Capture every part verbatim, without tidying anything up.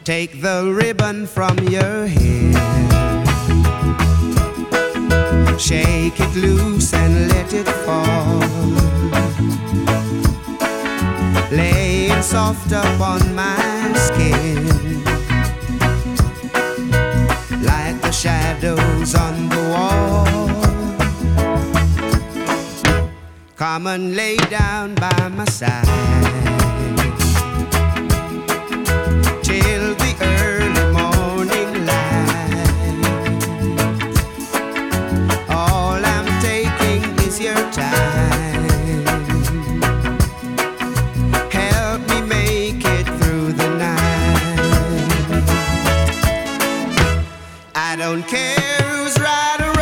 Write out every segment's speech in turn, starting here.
Take the ribbon from your hair, shake it loose and let it fall, laying soft upon my skin, like the shadows on the wall. Come and lay down by my side till the early morning light. All I'm taking is your time. Help me make it through the night. I don't care who's right or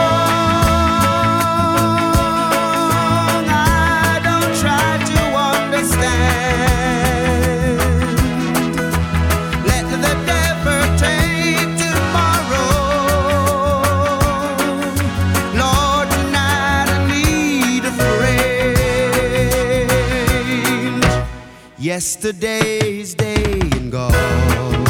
wrong. I don't try to understand. Let the devil take tomorrow. Lord, tonight I need a friend. Yesterday's day and gone,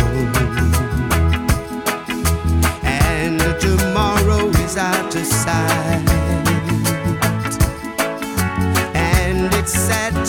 and tomorrow is out of sight, and it's sad